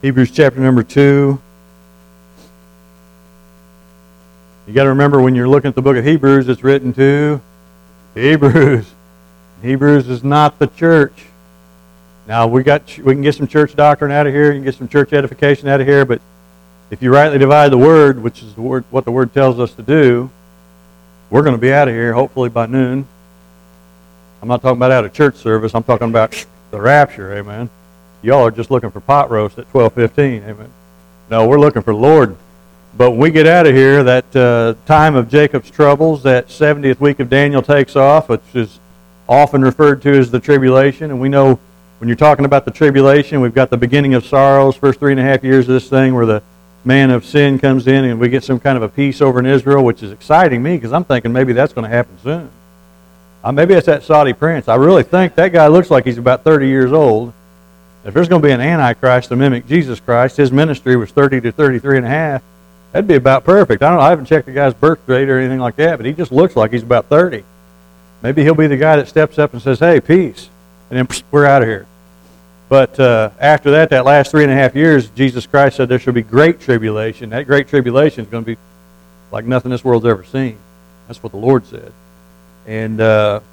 Hebrews chapter number 2. You got to remember when you're looking at the book of Hebrews, it's written to Hebrews. Hebrews is not the church. Now we can get some church doctrine out of here, you can get some church edification out of here, but if you rightly divide the word, which is what the word tells us to do, we're going to be out of here hopefully by noon. I'm not talking about out of church service. I'm talking about the rapture. Amen. Y'all are just looking for pot roast at 12:15. Amen. No, we're looking for the Lord. But when we get out of here, that time of Jacob's troubles, that 70th week of Daniel takes off, which is often referred to as the tribulation. And we know when you're talking about the tribulation, we've got the beginning of sorrows, first 3.5 years of this thing where the man of sin comes in and we get some kind of a peace over in Israel, which is exciting me because I'm thinking maybe that's going to happen soon. Maybe it's that Saudi prince. I really think that guy looks like he's about 30 years old. If there's going to be an Antichrist to mimic Jesus Christ, his ministry was 30 to 33 and a half. That'd be about perfect. I haven't checked the guy's birth rate or anything like that, but he just looks like he's about 30. Maybe he'll be the guy that steps up and says, hey, peace. And then we're out of here. But after that last 3.5 years, Jesus Christ said there shall be great tribulation. That great tribulation is going to be like nothing this world's ever seen. That's what the Lord said. And a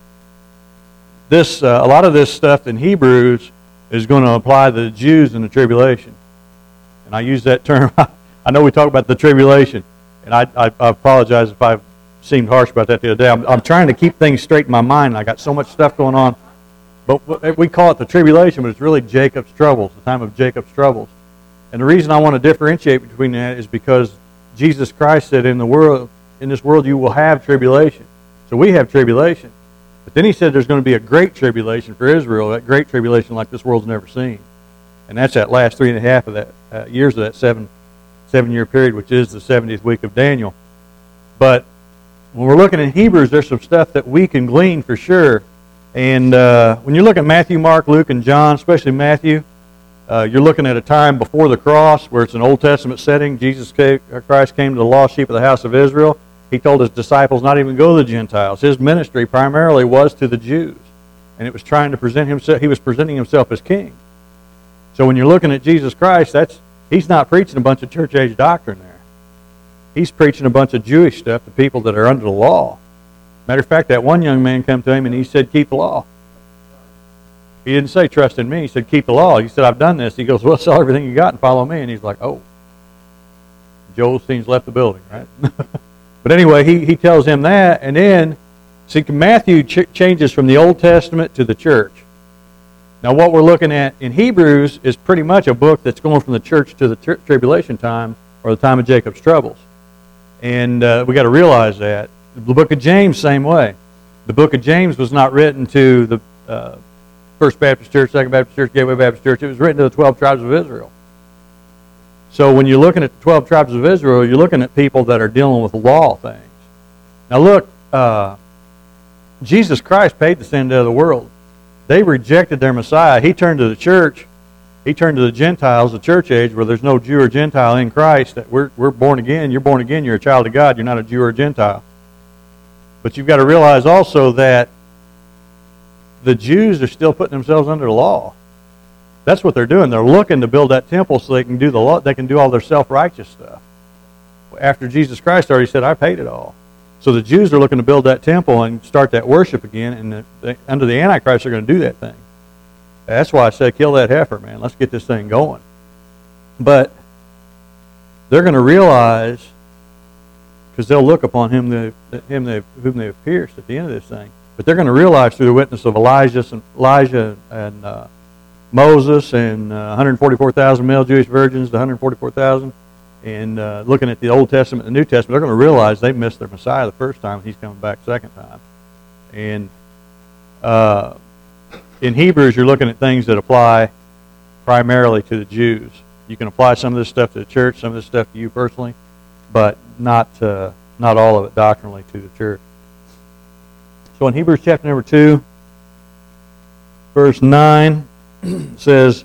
lot of this stuff in Hebrews is going to apply to the Jews in the tribulation. And I use that term. I know we talk about the tribulation, and I apologize if I seemed harsh about that the other day. I'm trying to keep things straight in my mind. I got so much stuff going on. But we call it the tribulation, but it's really Jacob's troubles, the time of Jacob's troubles. And the reason I want to differentiate between that is because Jesus Christ said in this world you will have tribulation. So we have tribulation. But then he said there's going to be a great tribulation for Israel, that great tribulation like this world's never seen. And that's that last 3.5 of that years of that seven-year period, which is the 70th week of Daniel. But when we're looking at Hebrews, there's some stuff that we can glean for sure. And when you look at Matthew, Mark, Luke, and John, especially Matthew, you're looking at a time before the cross where it's an Old Testament setting. Jesus Christ came to the lost sheep of the house of Israel. He told his disciples not even go to the Gentiles. His ministry primarily was to the Jews. And it was trying to present himself, he was presenting himself as king. So when you're looking at Jesus Christ, he's not preaching a bunch of church age doctrine there. He's preaching a bunch of Jewish stuff to people that are under the law. Matter of fact, that one young man came to him and he said, keep the law. He didn't say trust in me. He said, keep the law. He said, I've done this. He goes, well, sell everything you got and follow me. And he's like, oh. Joel Osteen's left the building, right? But anyway, he tells him that. And then, see, Matthew changes from the Old Testament to the church. Now, what we're looking at in Hebrews is pretty much a book that's going from the church to the tribulation time, or the time of Jacob's troubles. And we got to realize that. The book of James, same way. The book of James was not written to the First Baptist Church, Second Baptist Church, Gateway Baptist Church. It was written to the 12 tribes of Israel. So when you're looking at the 12 tribes of Israel, you're looking at people that are dealing with law things. Now look, Jesus Christ paid the sin debt of the world. They rejected their Messiah. He turned to the church. He turned to the Gentiles, the church age, where there's no Jew or Gentile in Christ. That we're born again. You're born again. You're a child of God. You're not a Jew or a Gentile. But you've got to realize also that the Jews are still putting themselves under the law. That's what they're doing. They're looking to build that temple so they can do the law. They can do all their self-righteous stuff. After Jesus Christ already said, I paid it all. So the Jews are looking to build that temple and start that worship again, and under the Antichrist they're going to do that thing. That's why I said, kill that heifer, man. Let's get this thing going. But they're going to realize, because they'll look upon whom they've pierced at the end of this thing. But they're going to realize through the witness of Elijah and Moses and 144,000 male Jewish virgins, the 144,000, and looking at the Old Testament and the New Testament, they're going to realize they missed their Messiah the first time. He's coming back second time. And in Hebrews, you're looking at things that apply primarily to the Jews. You can apply some of this stuff to the church, some of this stuff to you personally, but not all of it doctrinally to the church. So in Hebrews chapter number 2, verse 9, says,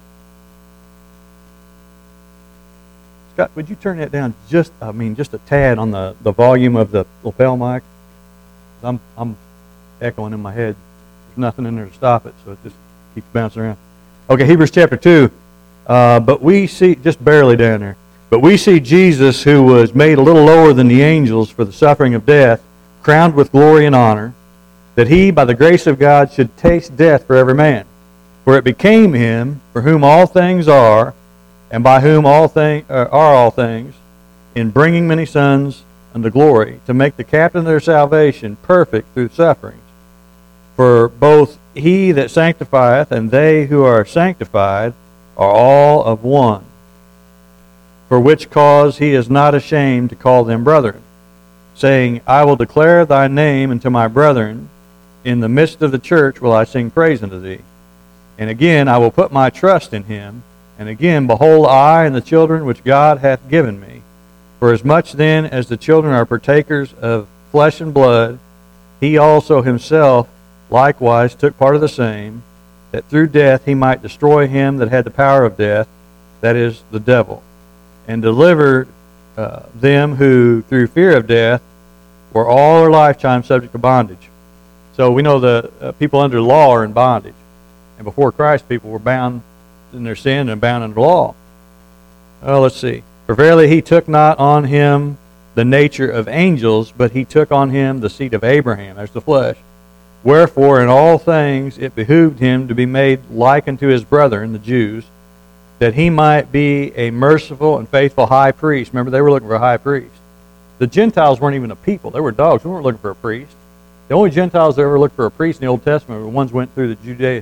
Scott, would you turn that down just a tad on the volume of the lapel mic? I'm echoing in my head. There's nothing in there to stop it, so it just keeps bouncing around. Okay, Hebrews chapter 2. But we see, just barely down there, but we see Jesus, who was made a little lower than the angels for the suffering of death, crowned with glory and honor, that he, by the grace of God, should taste death for every man. For it became him, for whom all things are, and by whom all things, in bringing many sons unto glory, to make the captain of their salvation perfect through sufferings. For both he that sanctifieth and they who are sanctified are all of one. For which cause he is not ashamed to call them brethren, saying, I will declare thy name unto my brethren. In the midst of the church will I sing praise unto thee. And again I will put my trust in him. And again, behold, I and the children which God hath given me. For as much then as the children are partakers of flesh and blood, he also himself likewise took part of the same, that through death he might destroy him that had the power of death, that is, the devil, and deliver them who, through fear of death, were all their lifetime subject to bondage. So we know the people under law are in bondage. And before Christ, people were bound in their sin and bound under law. Oh, let's see. For verily he took not on him the nature of angels, but he took on him the seed of Abraham, as the flesh. Wherefore in all things it behooved him to be made like unto his brethren, the Jews, that he might be a merciful and faithful high priest. Remember, they were looking for a high priest. The Gentiles weren't even a people. They were dogs. We weren't looking for a priest. The only Gentiles that ever looked for a priest in the Old Testament were the ones who went through the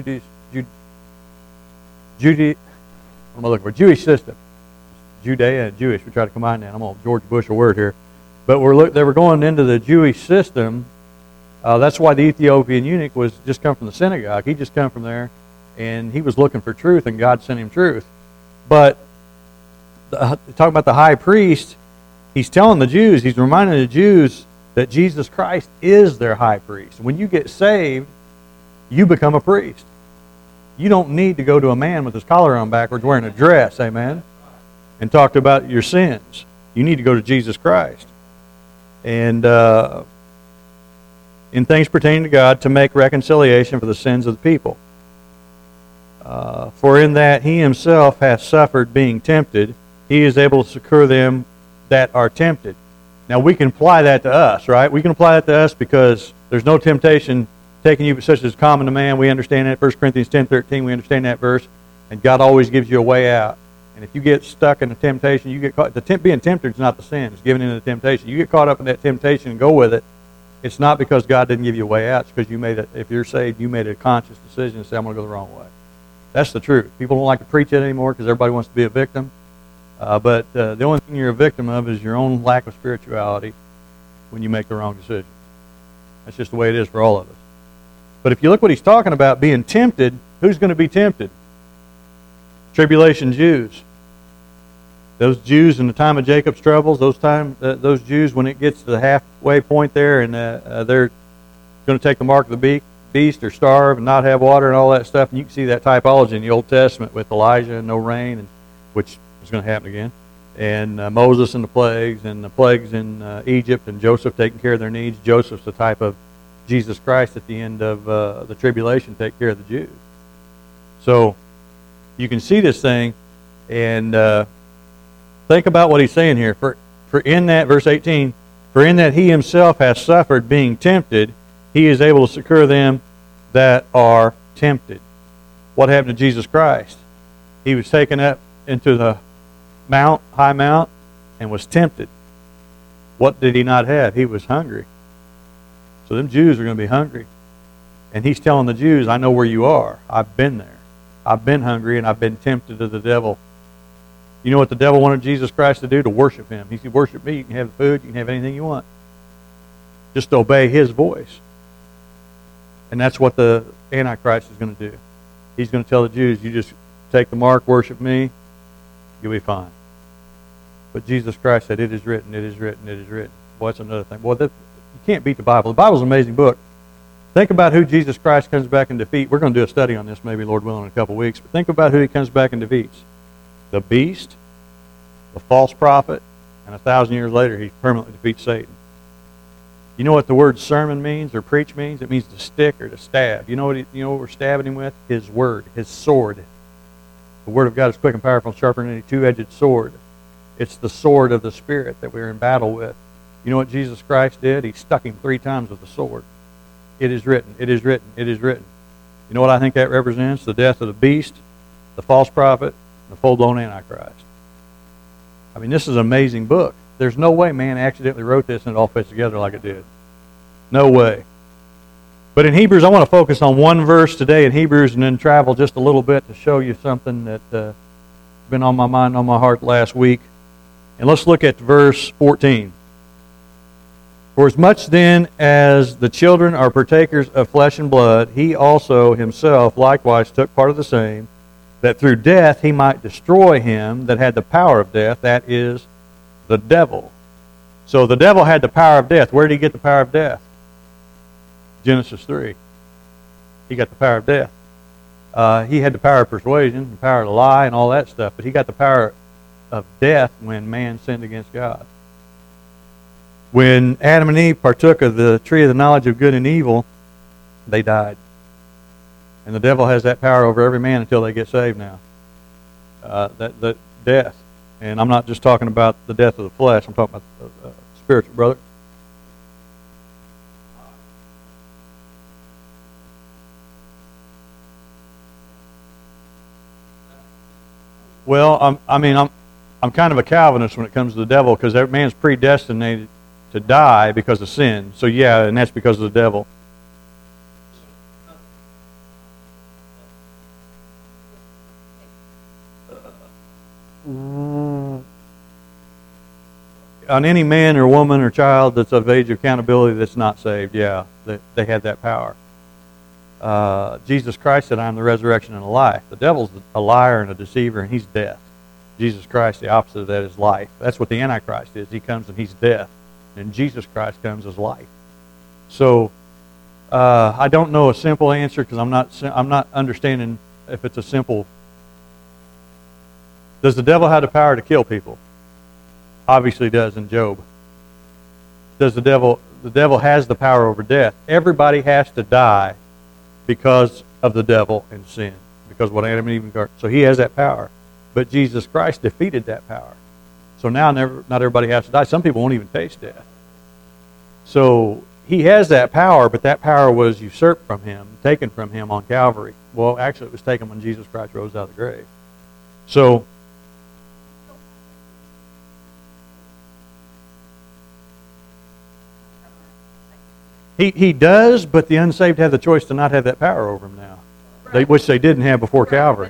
Jewish system. Judea and Jewish. We try to combine that. I'm on George Bush a word here. But they were going into the Jewish system. That's why the Ethiopian eunuch was just come from the synagogue. He just come from there, and he was looking for truth, and God sent him truth. But talking about the high priest, he's telling the Jews, he's reminding the Jews that Jesus Christ is their high priest. When you get saved, you become a priest. You don't need to go to a man with his collar on backwards wearing a dress, amen, and talk about your sins. You need to go to Jesus Christ. And in things pertaining to God, to make reconciliation for the sins of the people. For in that he himself hath suffered being tempted, he is able to succor them that are tempted. Now we can apply that to us, right? We can apply that to us because there's no temptation taking you such as common to man. We understand that. 1 Corinthians 10:13, we understand that verse. And God always gives you a way out. And if you get stuck in a temptation, you get caught. Being tempted is not the sin. It's giving in to temptation. You get caught up in that temptation and go with it. It's not because God didn't give you a way out. It's because if you're saved, you made a conscious decision to say, I'm going to go the wrong way. That's the truth. People don't like to preach it anymore because everybody wants to be a victim. But the only thing you're a victim of is your own lack of spirituality when you make the wrong decision. That's just the way it is for all of us. But if you look what he's talking about, being tempted, who's going to be tempted? Tribulation Jews. Those Jews in the time of Jacob's troubles, those Jews when it gets to the halfway point there and they're going to take the mark of the beast or starve and not have water and all that stuff. And you can see that typology in the Old Testament with Elijah and no rain, and which is going to happen again. And Moses and the plagues in Egypt, and Joseph taking care of their needs. Joseph's the type of Jesus Christ at the end of the tribulation, take care of the Jews. So you can see this thing, and think about what he's saying here. For in that, verse 18, for in that he himself has suffered being tempted, he is able to succor them that are tempted. What happened to Jesus Christ? He was taken up into the high mount, and was tempted. What did he not have? He was hungry. So them Jews are going to be hungry. And he's telling the Jews, I know where you are. I've been there. I've been hungry, and I've been tempted of the devil. You know what the devil wanted Jesus Christ to do? To worship him. He said, worship me. You can have the food. You can have anything you want. Just obey his voice. And that's what the Antichrist is going to do. He's going to tell the Jews, you just take the mark, worship me, you'll be fine. But Jesus Christ said, it is written, it is written, it is written. Boy, that's another thing. Boy, you can't beat the Bible. The Bible's an amazing book. Think about who Jesus Christ comes back and defeats. We're going to do a study on this maybe, Lord willing, in a couple of weeks. But think about who he comes back and defeats. The beast, the false prophet, and 1,000 years later, he permanently defeats Satan. You know what the word sermon means or preach means? It means to stick or to stab. You know what we're stabbing him with? His word, his sword. The Word of God is quick and powerful, sharper than any two-edged sword. It's the sword of the Spirit that we're in battle with. You know what Jesus Christ did? He stuck him 3 times with the sword. It is written, it is written, it is written. You know what I think that represents? The death of the beast, the false prophet, and the full-blown Antichrist. I mean, this is an amazing book. There's no way man accidentally wrote this and it all fits together like it did. No way. But in Hebrews, I want to focus on one verse today in Hebrews and then travel just a little bit to show you something that been on my mind, on my heart last week. And let's look at verse 14. For as much then as the children are partakers of flesh and blood, he also himself likewise took part of the same, that through death he might destroy him that had the power of death, that is, the devil. So the devil had the power of death. Where did he get the power of death? Genesis 3. He got the power of death. He had the power of persuasion, the power to lie, and all that stuff, but he got the power of death when man sinned against God. When Adam and Eve partook of the tree of the knowledge of good and evil, they died. And the devil has that power over every man until they get saved now. That death. And I'm not just talking about the death of the flesh. I'm talking about the spiritual, brother. Well, I'm kind of a Calvinist when it comes to the devil, because every man's predestinated to die because of sin. So yeah, and that's because of the devil. On any man or woman or child that's of age of accountability that's not saved, yeah, they had that power. Jesus Christ said, I am the resurrection and the life. The devil's a liar and a deceiver, and he's death. Jesus Christ, the opposite of that, is life. That's what the Antichrist is. He comes and he's death. And Jesus Christ comes as life. So I don't know a simple answer, because I'm not understanding if it's a simple. Does the devil have the power to kill people? Obviously does in Job. Does the devil has the power over death. Everybody has to die because of the devil and sin, because what Adam and Eve got. So he has that power. But Jesus Christ defeated that power. So now not everybody has to die. Some people won't even taste death. So he has that power, but that power was usurped from him, taken from him on Calvary. Well, actually it was taken when Jesus Christ rose out of the grave. So he does, but the unsaved have the choice to not have that power over him now, which they didn't have before Calvary.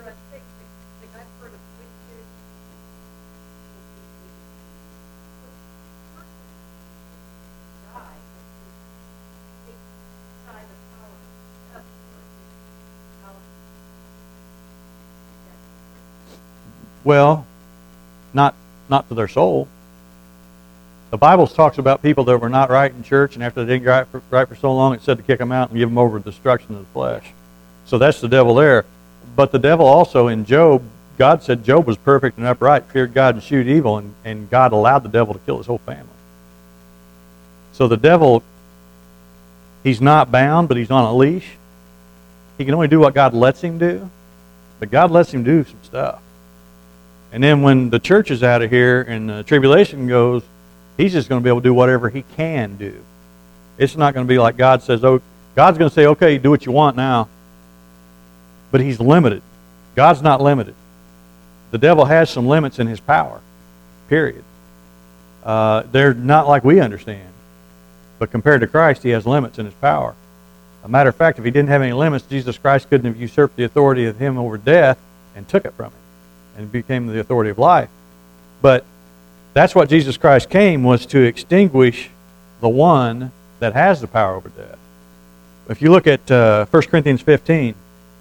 Well, not to their soul. The Bible talks about people that were not right in church, and after they didn't get right for so long, it said to kick them out and give them over to destruction of the flesh. So that's the devil there. But the devil also in Job, God said Job was perfect and upright, feared God and eschewed evil, and God allowed the devil to kill his whole family. So the devil, he's not bound, but he's on a leash. He can only do what God lets him do, but God lets him do some stuff. And then when the church is out of here and the tribulation goes, he's just going to be able to do whatever he can do. It's not going to be like God says, oh, God's going to say, okay, do what you want now. But he's limited. God's not limited. The devil has some limits in his power, period. They're not like we understand. But compared to Christ, he has limits in his power. A matter of fact, if he didn't have any limits, Jesus Christ couldn't have usurped the authority of him over death and took it from him and became the authority of life. But that's what Jesus Christ came, was to extinguish the one that has the power over death. If you look at 1 Corinthians 15,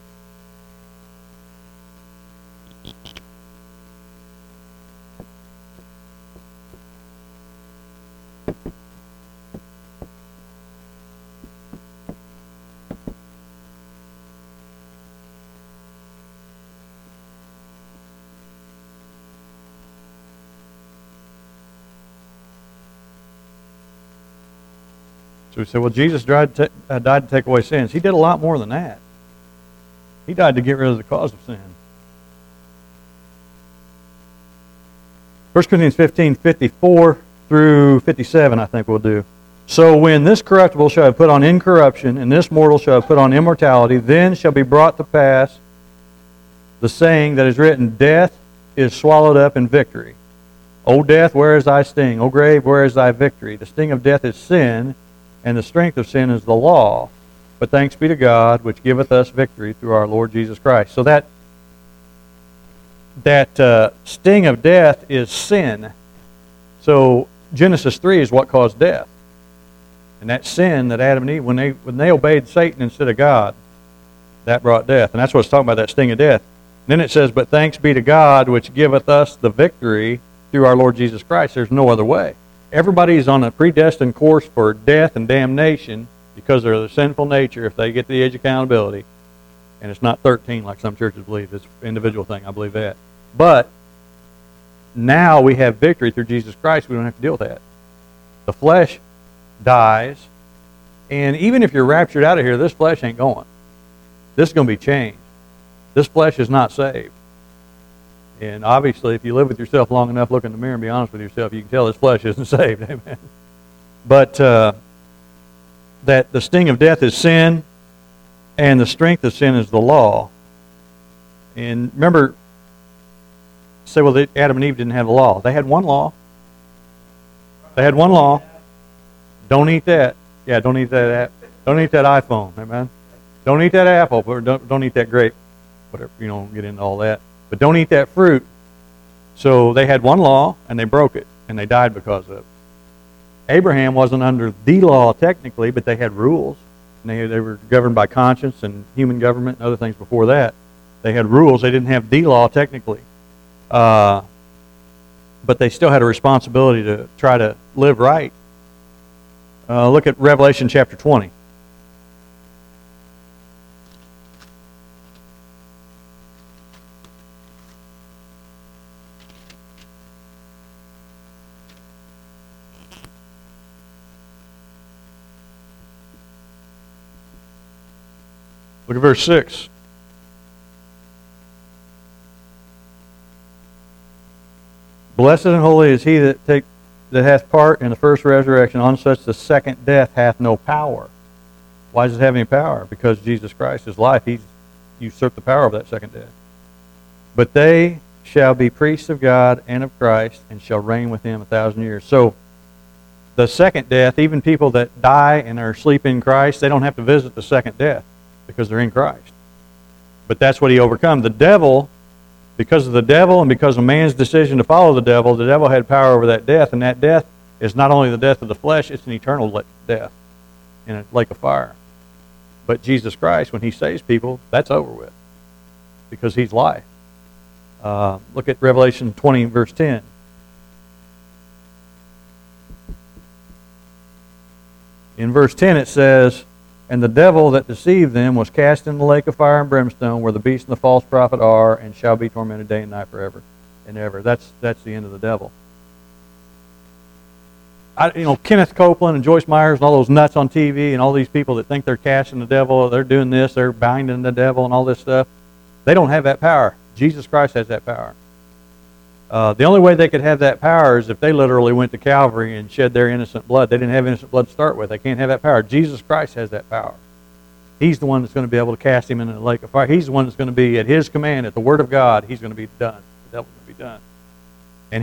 so we say, well, Jesus died to take away sins. He did a lot more than that. He died to get rid of the cause of sin. 1 Corinthians 15:54 through 57, I think we'll do. So when this corruptible shall have put on incorruption, and this mortal shall have put on immortality, then shall be brought to pass the saying that is written, Death is swallowed up in victory. O death, where is thy sting? O grave, where is thy victory? The sting of death is sin, and the strength of sin is the law. But thanks be to God, which giveth us victory through our Lord Jesus Christ. So that sting of death is sin. So Genesis 3 is what caused death. And that sin that Adam and Eve, when they obeyed Satan instead of God, that brought death. And that's what it's talking about, that sting of death. Then it says, but thanks be to God, which giveth us the victory through our Lord Jesus Christ. There's no other way. Everybody's on a predestined course for death and damnation because of their sinful nature if they get to the age of accountability. And it's not 13 like some churches believe. It's an individual thing. I believe that. But now we have victory through Jesus Christ. We don't have to deal with that. The flesh dies. And even if you're raptured out of here, this flesh ain't going. This is going to be changed. This flesh is not saved. And obviously, if you live with yourself long enough, look in the mirror and be honest with yourself, you can tell this flesh isn't saved. Amen. But that the sting of death is sin, and the strength of sin is the law. And remember, say, well, Adam and Eve didn't have the law. They had one law. They had one law. Don't eat that. Yeah, don't eat that. Don't eat that iPhone. Amen. Don't eat that apple, or don't eat that grape. Whatever, you don't get into all that. But don't eat that fruit. So they had one law, and they broke it, and they died because of it. Abraham wasn't under the law technically, but they had rules. And they were governed by conscience and human government and other things before that. They had rules. They didn't have the law technically. But they still had a responsibility to try to live right. Look at Revelation chapter 20. Look at verse 6. Blessed and holy is he that hath part in the first resurrection. On such the second death hath no power. Why does it have any power? Because Jesus Christ is life. He's usurped the power of that second death. But they shall be priests of God and of Christ, and shall reign with him 1,000 years. So the second death, even people that die and are asleep in Christ, they don't have to visit the second death, because they're in Christ. But that's what he overcome. The devil, because of the devil and because of man's decision to follow the devil had power over that death, and that death is not only the death of the flesh, it's an eternal death in a lake of fire. But Jesus Christ, when he saves people, that's over with, because he's life. Look at Revelation 20, verse 10. In verse 10 it says, and the devil that deceived them was cast in the lake of fire and brimstone, where the beast and the false prophet are, and shall be tormented day and night forever and ever. That's the end of the devil. Kenneth Copeland and Joyce Myers and all those nuts on TV and all these people that think they're casting the devil, they're doing this, they're binding the devil and all this stuff. They don't have that power. Jesus Christ has that power. The only way they could have that power is if they literally went to Calvary and shed their innocent blood. They didn't have innocent blood to start with. They can't have that power. Jesus Christ has that power. He's the one that's going to be able to cast him into the lake of fire. He's the one that's going to be, at his command, at the word of God, he's going to be done. The devil's going to be done. And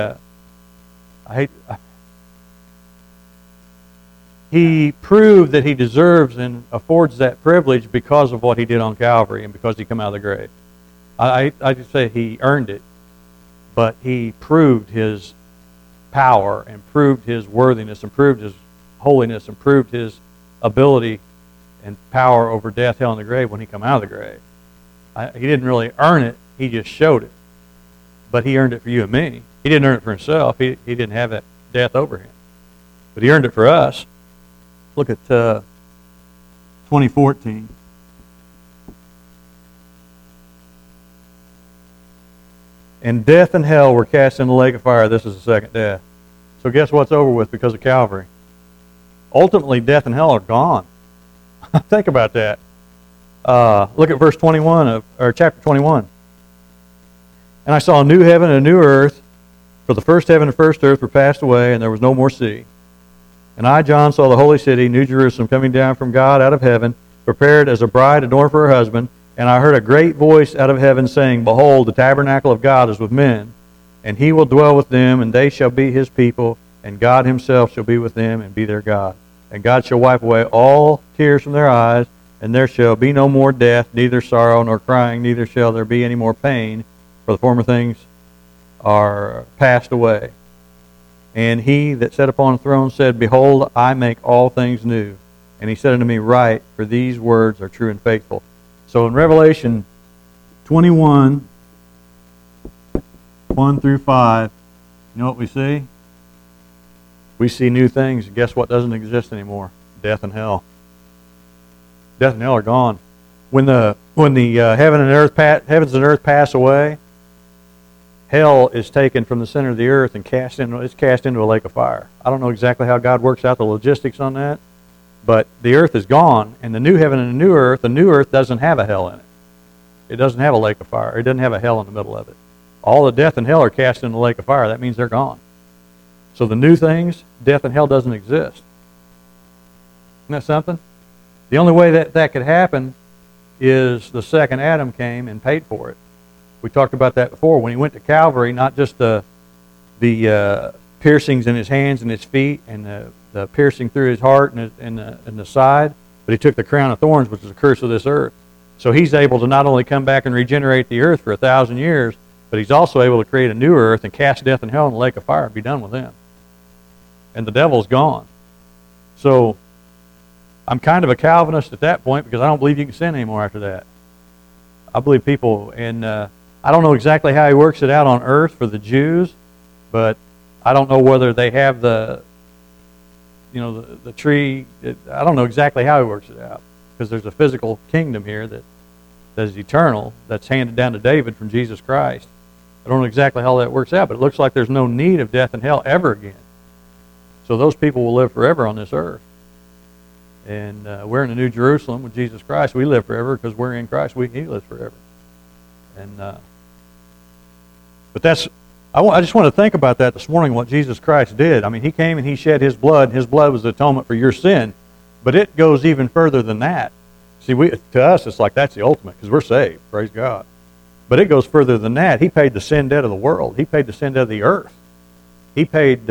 he proved that he deserves and affords that privilege because of what he did on Calvary and because he came out of the grave. I just say he earned it. But he proved his power and proved his worthiness and proved his holiness and proved his ability and power over death, hell, and the grave when he came out of the grave. He didn't really earn it. He just showed it. But he earned it for you and me. He didn't earn it for himself. He didn't have that death over him. But he earned it for us. Look at 2014. And death and hell were cast in the lake of fire. This is the second death. So guess what's over with because of Calvary? Ultimately, death and hell are gone. Think about that. Look at verse 21 or chapter 21. And I saw a new heaven and a new earth, For the first heaven and first earth were passed away, and there was no more sea. And I, John, saw the holy city, New Jerusalem, coming down from God out of heaven, prepared as a bride adorned for her husband. And I heard a great voice out of heaven saying, Behold, the tabernacle of God is with men, and he will dwell with them, and they shall be his people, and God himself shall be with them and be their God. And God shall wipe away all tears from their eyes, and there shall be no more death, neither sorrow nor crying, neither shall there be any more pain, for the former things are passed away. And he that sat upon the throne said, Behold, I make all things new. And he said unto me, Write, for these words are true and faithful. So in Revelation 21, 1 through 5, you know what we see? We see new things. Guess what doesn't exist anymore? Death and hell. Death and hell are gone. When the heavens and earth pass away, hell is taken from the center of the earth and cast into a lake of fire. I don't know exactly how God works out the logistics on that, but the earth is gone, and the new heaven and the new earth doesn't have a hell in it. It doesn't have a lake of fire. It doesn't have a hell in the middle of it. All the death and hell are cast into the lake of fire. That means they're gone. So the new things, death and hell doesn't exist. Isn't that something? The only way that could happen is the second Adam came and paid for it. We talked about that before. When he went to Calvary, not just the piercings in his hands and his feet and the piercing through his heart and the side, but he took the crown of thorns, which is the curse of this earth. So he's able to not only come back and regenerate the earth for 1,000 years, but he's also able to create a new earth and cast death and hell in the lake of fire and be done with him. And the devil's gone. So I'm kind of a Calvinist at that point because I don't believe you can sin anymore after that. I believe people, and I don't know exactly how he works it out on earth for the Jews, but I don't know whether they have the tree. I don't know exactly how he works it out because there's a physical kingdom here that is eternal, that's handed down to David from Jesus Christ. I don't know exactly how that works out, but it looks like there's no need of death and hell ever again. So those people will live forever on this earth. And we're in the New Jerusalem with Jesus Christ. We live forever because we're in Christ. He lives forever. And but I just want to think about that this morning, what Jesus Christ did. I mean, he came and he shed his blood. His blood was the atonement for your sin. But it goes even further than that. See, to us, it's like that's the ultimate because we're saved. Praise God. But it goes further than that. He paid the sin debt of the world. He paid the sin debt of the earth. He paid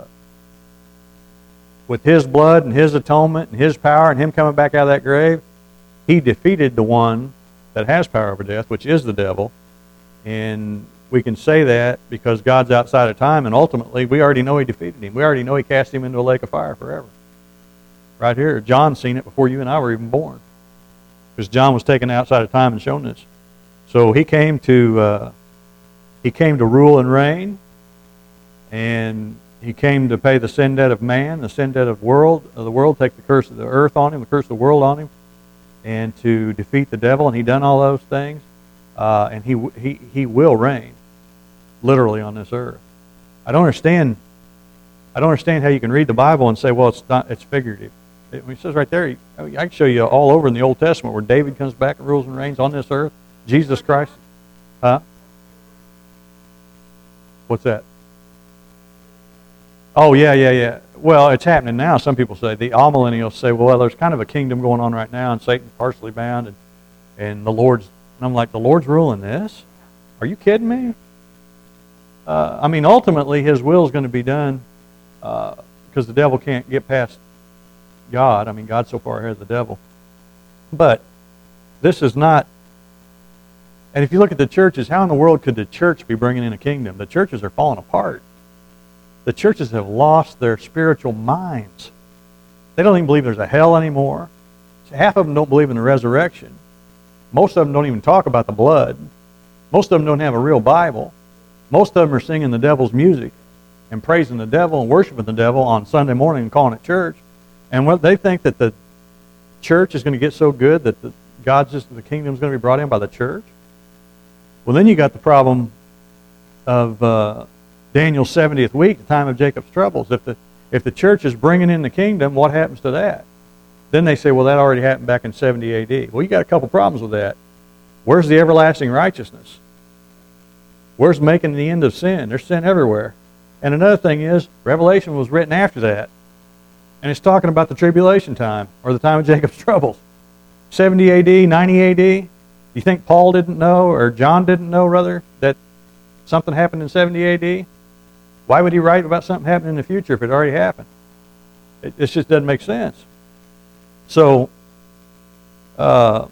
with his blood and his atonement and his power and him coming back out of that grave. He defeated the one that has power over death, which is the devil. And we can say that because God's outside of time, and ultimately we already know he defeated him. We already know he cast him into a lake of fire forever. Right here, John's seen it before you and I were even born. Because John was taken outside of time and shown this. So he came to rule and reign, and he came to pay the sin debt of man, the sin debt of the world, take the curse of the earth on him, the curse of the world on him, and to defeat the devil, and he done all those things, and he will reign, literally on this earth. I don't understand how you can read the Bible and say, well, it's figurative. It says right there, I can show you all over in the Old Testament where David comes back and rules and reigns on this earth. Jesus Christ. Huh? What's that? Oh, yeah. Well, it's happening now. Some people say, the amillennials say, well, there's kind of a kingdom going on right now, and Satan's partially bound, and the Lord's, and I'm like, the Lord's ruling this? Are you kidding me? I mean, ultimately, his will is going to be done because the devil can't get past God. I mean, God's so far ahead of the devil. But this is not, and if you look at the churches, how in the world could the church be bringing in a kingdom? The churches are falling apart. The churches have lost their spiritual minds. They don't even believe there's a hell anymore. Half of them don't believe in the resurrection. Most of them don't even talk about the blood. Most of them don't have a real Bible. Most of them are singing the devil's music and praising the devil and worshiping the devil on Sunday morning and calling it church. And they think that the church is going to get so good that the kingdom is going to be brought in by the church. Well, then you got the problem of Daniel's 70th week, the time of Jacob's troubles. If the church is bringing in the kingdom, what happens to that? Then they say, well, that already happened back in 70 A.D. Well, you got a couple problems with that. Where's the everlasting righteousness? Where's making the end of sin? There's sin everywhere. And another thing is, Revelation was written after that. And it's talking about the tribulation time, or the time of Jacob's troubles. 70 AD, 90 AD. Do you think Paul didn't know, or John didn't know, rather, that something happened in 70 AD? Why would he write about something happening in the future if it already happened? It just doesn't make sense. So, you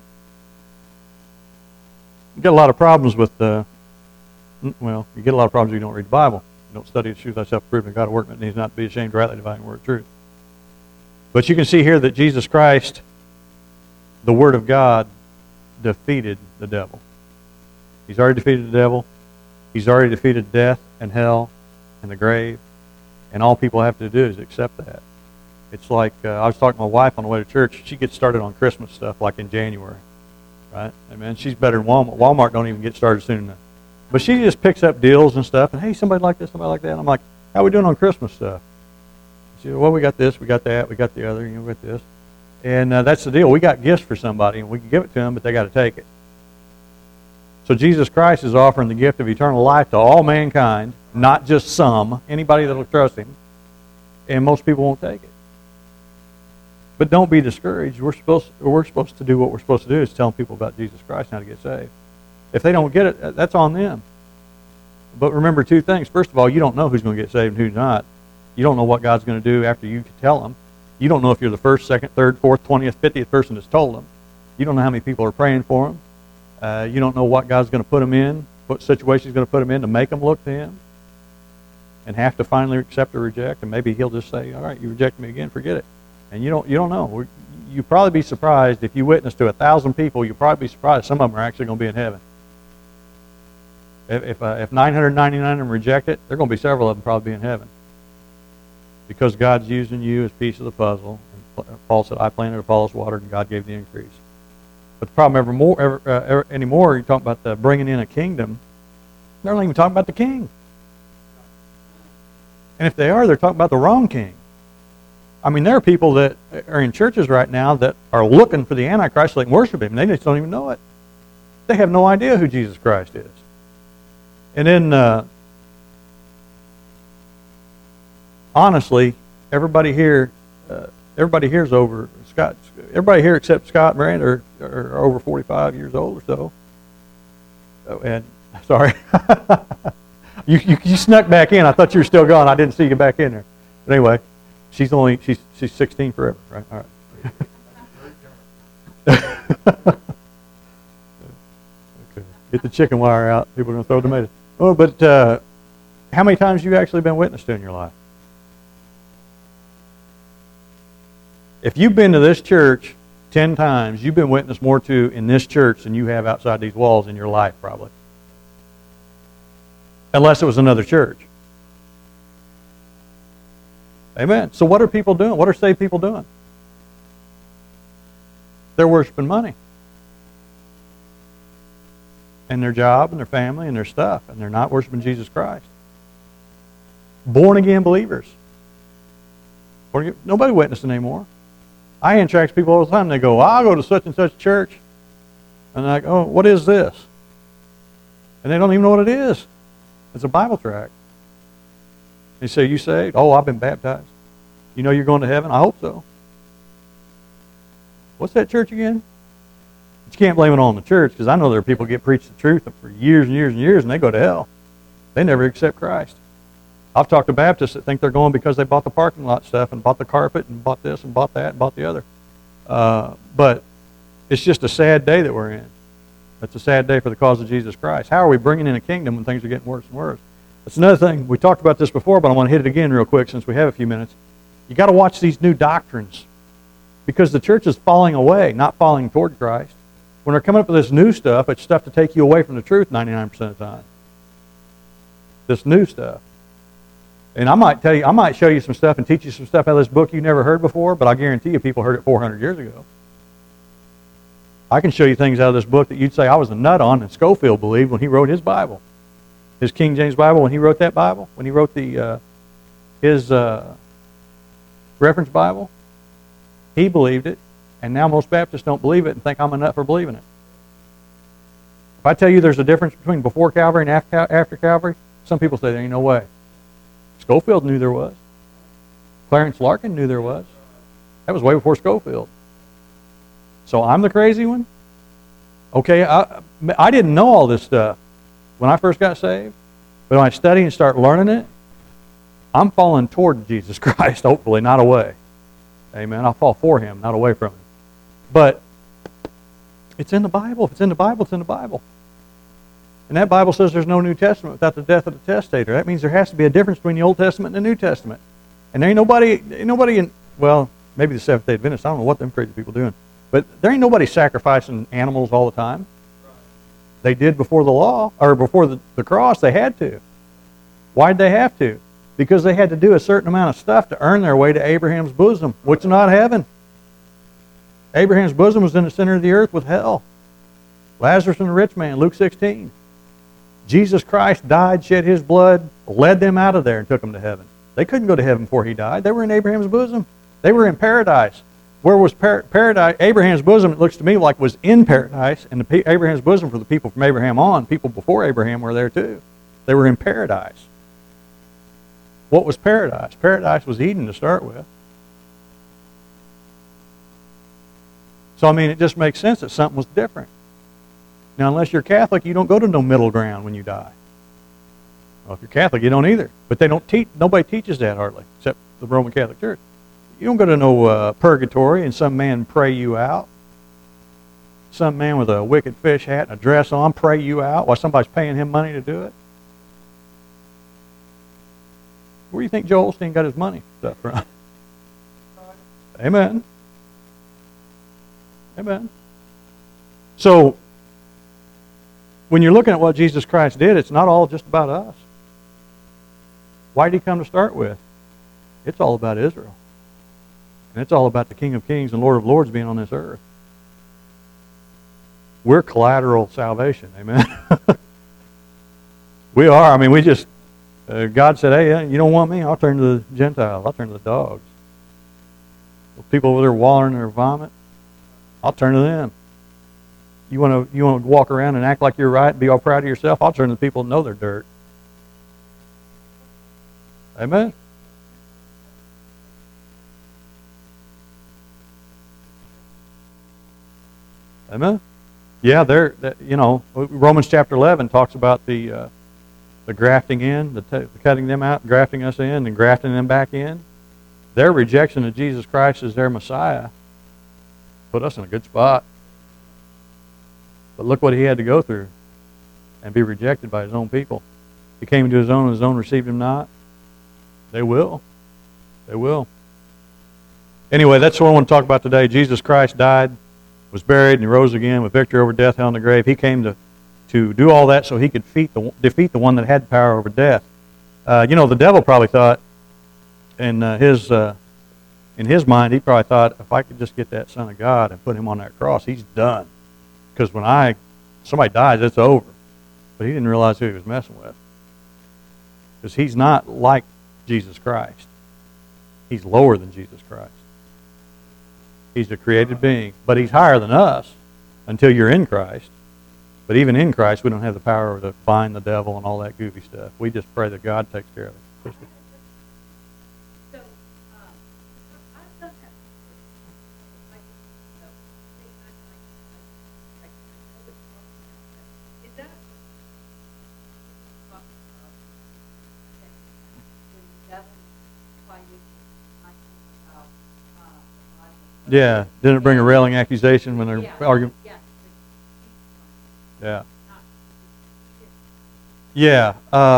get a lot of problems with you get a lot of problems if you don't read the Bible. You don't study to show thyself approved, and God a workman needs not to be ashamed, rightly dividing the word of truth. But you can see here that Jesus Christ, the Word of God, defeated the devil. He's already defeated the devil. He's already defeated death and hell and the grave. And all people have to do is accept that. It's like, I was talking to my wife on the way to church. She gets started on Christmas stuff like in January. Right? Amen. She's better than Walmart. Walmart don't even get started soon enough. But she just picks up deals and stuff. And, hey, somebody like this, somebody like that. And I'm like, how are we doing on Christmas stuff? She said, well, we got this, we got that, we got the other, we got this. And that's the deal. We got gifts for somebody, and we can give it to them, but they got to take it. So Jesus Christ is offering the gift of eternal life to all mankind, not just some, anybody that will trust Him. And most people won't take it. But don't be discouraged. We're supposed to do what we're supposed to do, is tell people about Jesus Christ and how to get saved. If they don't get it, that's on them. But remember two things. First of all, you don't know who's going to get saved and who's not. You don't know what God's going to do after you tell them. You don't know if you're the first, second, third, fourth, 20th, 50th person that's told them. You don't know how many people are praying for them. You don't know what God's going to put them in, what situation He's going to put them in to make them look to Him and have to finally accept or reject. And maybe He'll just say, all right, you rejected me again, forget it. And you don't know. You'd probably be surprised if you witness to 1,000 people, you'll probably be surprised some of them are actually going to be in heaven. If 999 of them reject it, there are going to be several of them probably be in heaven. Because God's using you as a piece of the puzzle. And Paul said, I planted, Apollos watered, and God gave the increase. But the problem anymore, you're talking about bringing in a kingdom. They're not even talking about the king. And if they are, they're talking about the wrong king. I mean, there are people that are in churches right now that are looking for the Antichrist so they can worship him. And they just don't even know it. They have no idea who Jesus Christ is. And then, honestly, everybody here is over Scott. Everybody here except Scott and Brand are over 45 years old or so. And sorry, you snuck back in. I thought you were still gone. I didn't see you back in there. But anyway, she's 16 forever, right? All right. Okay. Get the chicken wire out. People are going to throw tomatoes. Oh, but how many times have you actually been witnessed to in your life? If you've been to this church 10 times, you've been witnessed more to in this church than you have outside these walls in your life, probably. Unless it was another church. Amen. So what are people doing? What are saved people doing? They're worshiping money. And their job and their family and their stuff. And they're not worshiping Jesus Christ. Born again believers. Nobody witnessing anymore. I interact with people all the time. They go, I'll go to such and such church. And I go, oh, what is this? And they don't even know what it is. It's a Bible tract. They say, you saved? Oh, I've been baptized. You know you're going to heaven? I hope so. What's that church again? But you can't blame it on the church, because I know there are people get preached the truth for years and years and years, and they go to hell. They never accept Christ. I've talked to Baptists that think they're going because they bought the parking lot stuff and bought the carpet and bought this and bought that and bought the other. But it's just a sad day that we're in. It's a sad day for the cause of Jesus Christ. How are we bringing in a kingdom when things are getting worse and worse? That's another thing. We talked about this before, but I want to hit it again real quick since we have a few minutes. You got to watch these new doctrines, because the church is falling away, not falling toward Christ. When they're coming up with this new stuff, it's stuff to take you away from the truth 99% of the time. This new stuff. And I might show you some stuff and teach you some stuff out of this book you never heard before, but I guarantee you people heard it 400 years ago. I can show you things out of this book that you'd say I was a nut on, and Scofield believed when he wrote his Bible. His King James Bible, when he wrote that Bible, when he wrote his reference Bible, he believed it, and now most Baptists don't believe it and think I'm a nut for believing it. If I tell you there's a difference between before Calvary and after Calvary, some people say there ain't no way. Schofield knew there was. Clarence Larkin knew there was. That was way before Schofield. So I'm the crazy one? Okay, I didn't know all this stuff when I first got saved. But when I study and start learning it, I'm falling toward Jesus Christ, hopefully, not away. Amen. I'll fall for him, not away from him. But it's in the Bible. If it's in the Bible, it's in the Bible. And that Bible says there's no New Testament without the death of the testator. That means there has to be a difference between the Old Testament and the New Testament. And there ain't nobody in, well, maybe the Seventh-day Adventists, I don't know what them crazy people doing. But there ain't nobody sacrificing animals all the time. They did before the law, or before the cross, they had to. Why'd they have to? Because they had to do a certain amount of stuff to earn their way to Abraham's bosom, which is not heaven. Abraham's bosom was in the center of the earth with hell. Lazarus and the rich man, Luke 16. Jesus Christ died, shed his blood, led them out of there and took them to heaven. They couldn't go to heaven before he died. They were in Abraham's bosom. They were in paradise. Where was paradise? Abraham's bosom, it looks to me like, was in paradise, and Abraham's bosom for the people from Abraham on, people before Abraham were there too. They were in paradise. What was paradise? Paradise was Eden to start with. So, I mean, it just makes sense that something was different. Now, unless you're Catholic, you don't go to no middle ground when you die. Well, if you're Catholic, you don't either. But they don't teach. Nobody teaches that hardly, except the Roman Catholic Church. You don't go to no purgatory and some man pray you out. Some man with a wicked fish hat and a dress on pray you out while somebody's paying him money to do it. Where do you think Joel Osteen got his money stuff from? Amen. Amen. So, when you're looking at what Jesus Christ did, it's not all just about us. Why did he come to start with? It's all about Israel. And it's all about the King of Kings and Lord of Lords being on this earth. We're collateral salvation. Amen. We are. I mean, we just, God said, hey, you don't want me? I'll turn to the Gentiles. I'll turn to the dogs. The people over there wallowing in their vomit, I'll turn to them. You want to walk around and act like you're right and be all proud of yourself? I'll turn to the people that know they're dirt. Amen. Amen. Yeah, Romans chapter 11 talks about the grafting in, the cutting them out, grafting us in, and grafting them back in. Their rejection of Jesus Christ as their Messiah put us in a good spot. But look what he had to go through and be rejected by his own people. He came to his own, and his own received him not. They will. They will. Anyway, that's what I want to talk about today. Jesus Christ died, was buried, and he rose again with victory over death, hell, and the grave. He came to do all that so he could defeat the one that had power over death. The devil probably thought, in his mind, he probably thought, if I could just get that Son of God and put him on that cross, he's done. Because when somebody dies, it's over. But he didn't realize who he was messing with. Because he's not like Jesus Christ. He's lower than Jesus Christ. He's a created being. But he's higher than us until you're in Christ. But even in Christ, we don't have the power to bind the devil and all that goofy stuff. We just pray that God takes care of it. Yeah, didn't it bring a railing accusation when they're arguing? Yeah. Yeah.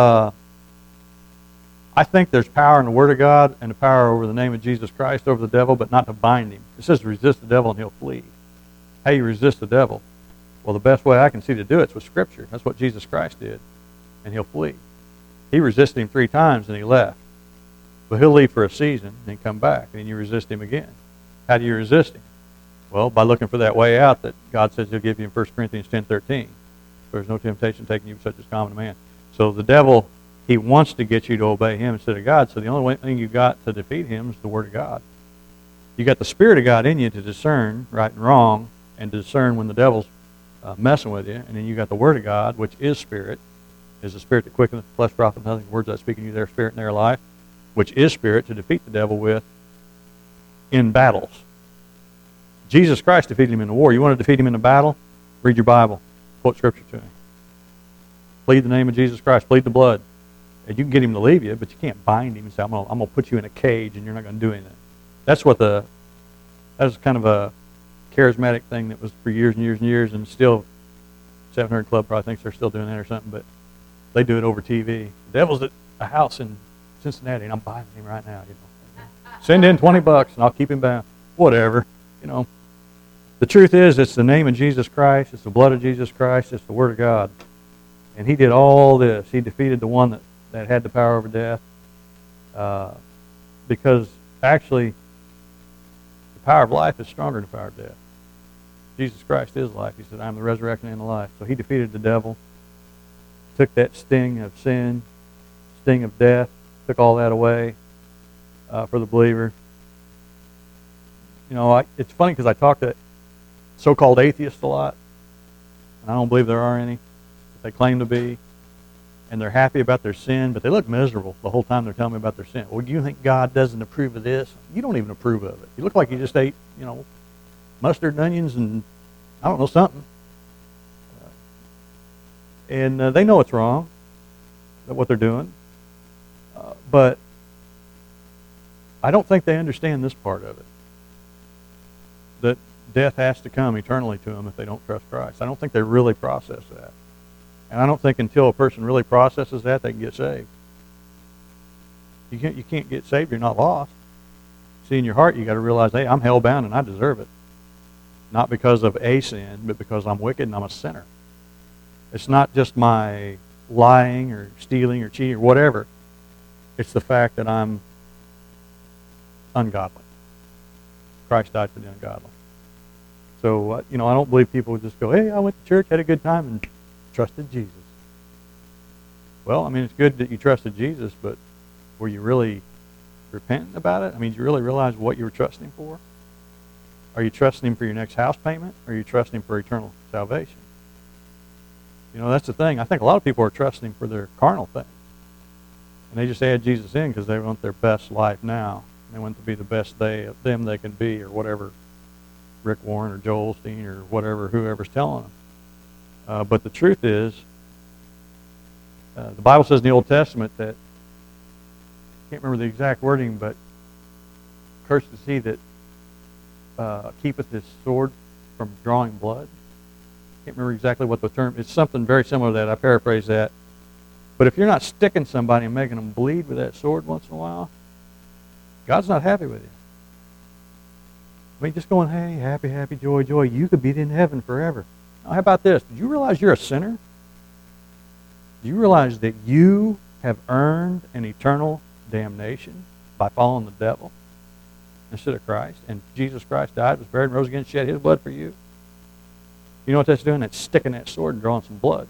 I think there's power in the Word of God and the power over the name of Jesus Christ over the devil, but not to bind him. It says resist the devil and he'll flee. How you resist the devil? Well, the best way I can see to do it is with Scripture. That's what Jesus Christ did. And he'll flee. He resisted him 3 times and he left. But he'll leave for a season and then come back. And then you resist him again. How do you resist him? Well, by looking for that way out that God says he'll give you in 1 Corinthians 10:13. There's no temptation taking you such as common to man. So the devil, he wants to get you to obey him instead of God. So the only thing you got to defeat him is the Word of God. You got the Spirit of God in you to discern right and wrong and to discern when the devil's messing with you. And then you got the Word of God, which is Spirit, is the Spirit that quickeneth, the flesh profiteth nothing. The words I speak in you, their spirit and their life. which is spirit, to defeat the devil with in battles. Jesus Christ defeated him in the war. You want to defeat him in a battle? Read your Bible. Quote Scripture to him. Plead the name of Jesus Christ. Plead the blood. And you can get him to leave you, but you can't bind him and say, I'm going to put you in a cage and you're not going to do anything. That's kind of a charismatic thing that was for years and years and years, and still 700 Club probably thinks they're still doing that or something, but they do it over TV. The devil's at a house in Cincinnati, and I'm buying him right now. Send in $20 and I'll keep him bound. Whatever. The truth is, it's the name of Jesus Christ. It's the blood of Jesus Christ. It's the Word of God. And he did all this. He defeated the one that had the power over death. Because actually, the power of life is stronger than the power of death. Jesus Christ is life. He said, I'm the resurrection and the life. So he defeated the devil, took that sting of sin, sting of death, took all that away for the believer. It's funny because I talk to so-called atheists a lot, and I don't believe there are any, but they claim to be, and they're happy about their sin, but they look miserable the whole time they're telling me about their sin. Well, you think God doesn't approve of this? You don't even approve of it. You look like you just ate, mustard and onions and, I don't know, something. And they know it's wrong, what they're doing, but I don't think they understand this part of it, that death has to come eternally to them if they don't trust Christ. I don't think they really process that. And I don't think until a person really processes that, they can get saved. You can't get saved, you're not lost. See, in your heart, you got to realize, hey, I'm hell-bound and I deserve it. Not because of a sin, but because I'm wicked and I'm a sinner. It's not just my lying or stealing or cheating or whatever. It's the fact that I'm ungodly. Christ died for the ungodly. So, I don't believe people would just go, hey, I went to church, had a good time, and trusted Jesus. Well, it's good that you trusted Jesus, but were you really repentant about it? Did you really realize what you were trusting Him for? Are you trusting Him for your next house payment, or are you trusting Him for eternal salvation? That's the thing. I think a lot of people are trusting Him for their carnal things. And they just add Jesus in because they want their best life now. They want to be the best they can be, or whatever Rick Warren or Joel Osteen or whatever, whoever's telling them. But the truth is, the Bible says in the Old Testament that, I can't remember the exact wording, but cursed is he that keepeth his sword from drawing blood. I can't remember exactly what the term, it's something very similar to that. I paraphrase that. But if you're not sticking somebody and making them bleed with that sword once in a while, God's not happy with you. Just going, hey, happy, happy, joy, joy. You could be in heaven forever. Now, how about this? Did you realize you're a sinner? Do you realize that you have earned an eternal damnation by following the devil instead of Christ? And Jesus Christ died, was buried, and rose again, shed His blood for you. You know what that's doing? That's sticking that sword and drawing some blood.